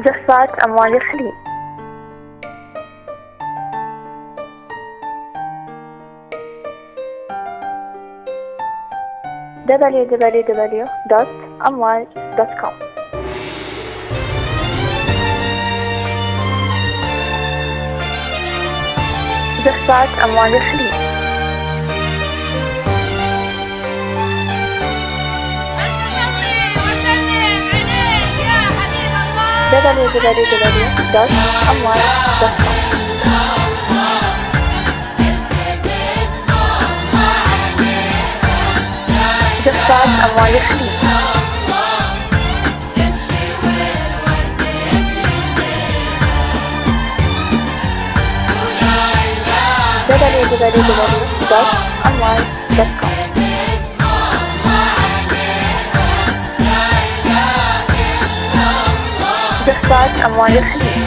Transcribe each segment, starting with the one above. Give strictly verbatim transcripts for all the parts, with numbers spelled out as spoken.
جفات أموال الخليج. دبليو دبليو دبليو دوت أموال دوت كوم. جفات أموال الخليج. دبليو دبليو دبليو دوت أموال دوت كوم. جفات أموال الخليج. دبليو دبليو دبليو دوت أموال دوت كوم. جفات أموال الخليج.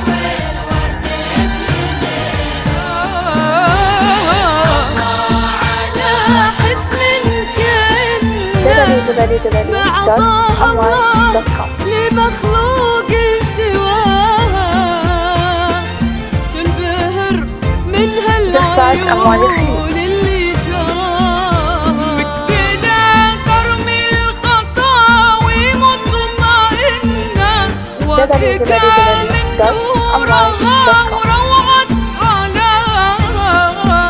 دبليو دبليو دبليو دوت أموال دوت كوم. لمخلوق سواها تنبهر منها العيون اللي تراها متقنة كرم الخطاوي مطمئنة واثقة من نورها وروعة حلاها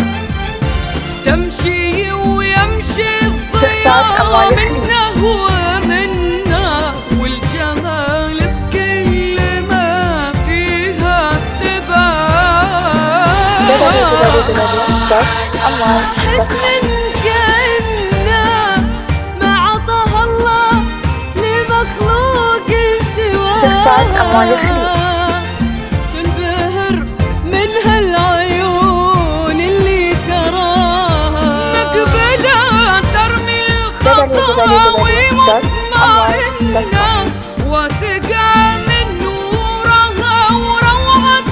تمشي ويمشي الضياء منه ومنا والجمال بكل ما فيها اتباع حسن كأنه ما عطاها الله لمخلوق سواها تنبهر منها العيون اللي تراها مقبلة ترمي الخطاوي مطمئنة واثقة من نورها وروعة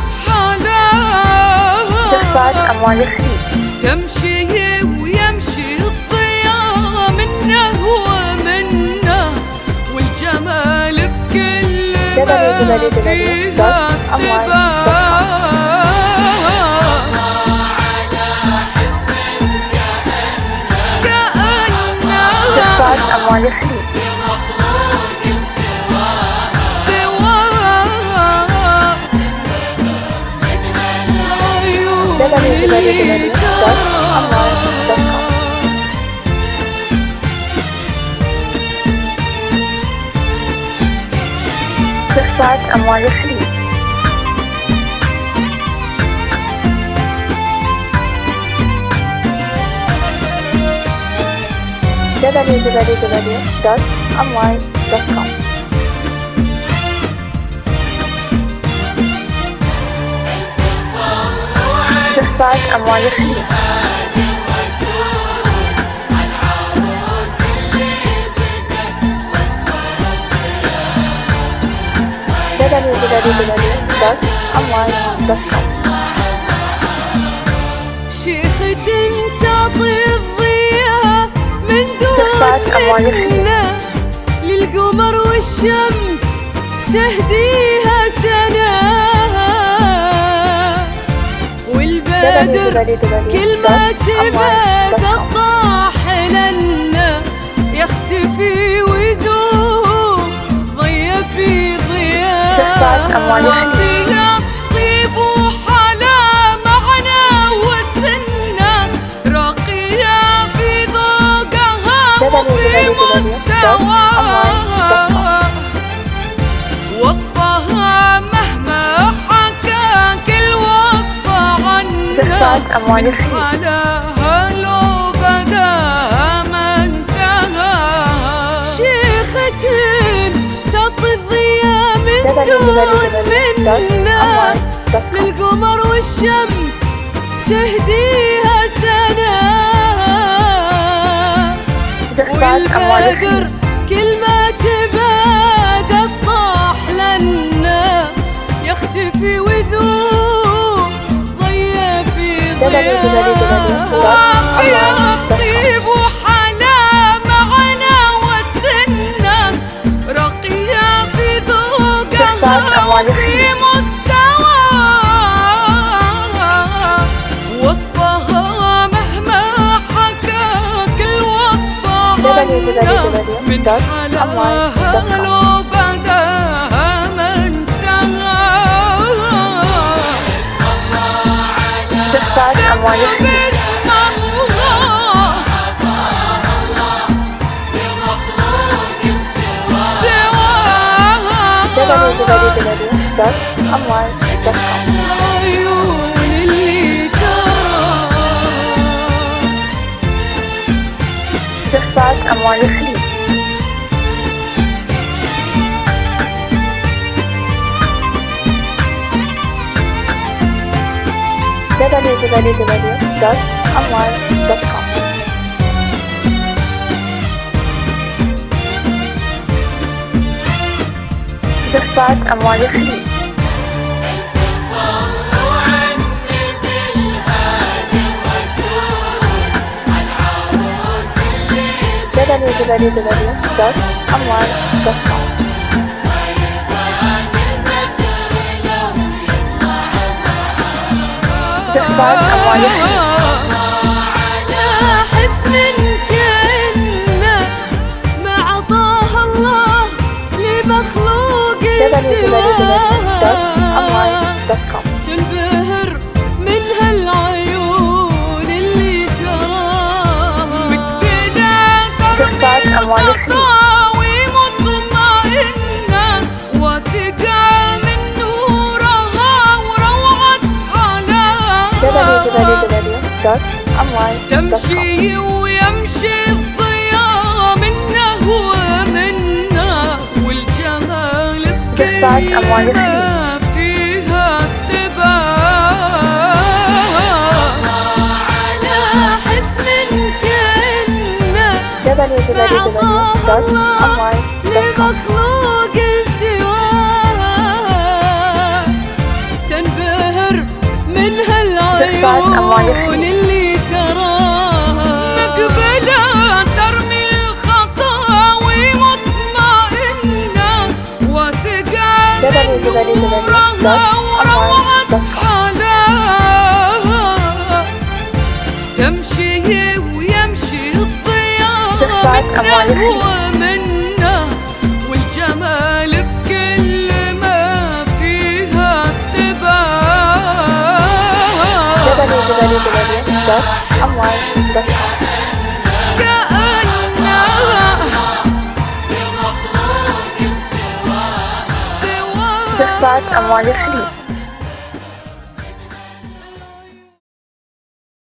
حلاها جفات أموال الخليج. تمشي ويمشي الضياء منه ومنه والجمال بكل ما فيها اتباع جفات أموال الخليج. دبليو دبليو دبليو دوت أموال دوت كوم. جفات أموال الخليج. دبليو دبليو دبليو دوت أموال دوت كوم. جفات أموال الخليج. دبليو دبليو دبليو دوت أموال دوت كوم. شيخة تعطي الضياء من دون منة للقمر والشمس تهديها سناها والبدر كل ما تبعد الطاح لنا يختفي ويذوب ضيا في ضياها طيب وحلا معنا وسنا راقية في ذوقها وفي مستواها وصفها مهما حكى كل وصفة عنها حلاها لو بدا ما انتهى شيخة تعطي الضياء من دون منة للقمر والشمس تهديها سناها والبدر كل ما تبعد الطاح لنا يختفي وذوب ضيا في ضياها طيب وحلا معنا وسنا راقية في ذوقها من حلاها لو بعدها ما انتهى. تخفات أموال الخليج أموال عيون اللي ترى تخفات أموال الخليج دبليو دبليو دبليو دوت أموال دوت كوم. تخفات أموال الخليج دبليو دبليو دبليو دوت أموال دوت كوم. تخفات أموال الخليج حسن كأنه ما عطاها الله لمخلوق سواها، تنبهر من هالعيون اللي تراها مقبلة ترمي الخطاوي مطمئنة واثقة من نورها وروعة حلاها. تمشي ويمشي الضياء منه ومنه والجمال بكل ما فيها اتباع. على حسن كأنه ما عطاها الله لمخلوق سواها، تنبهر من هالعيون اللي تراها مقبلة ترمي الخطاوي مطمئنة واثقة من نورها وروعة حلاها. تمشي ويمشي الضياء منه ومنه والجمال بكل ما فيها اتباع. تخفات أموال الخليج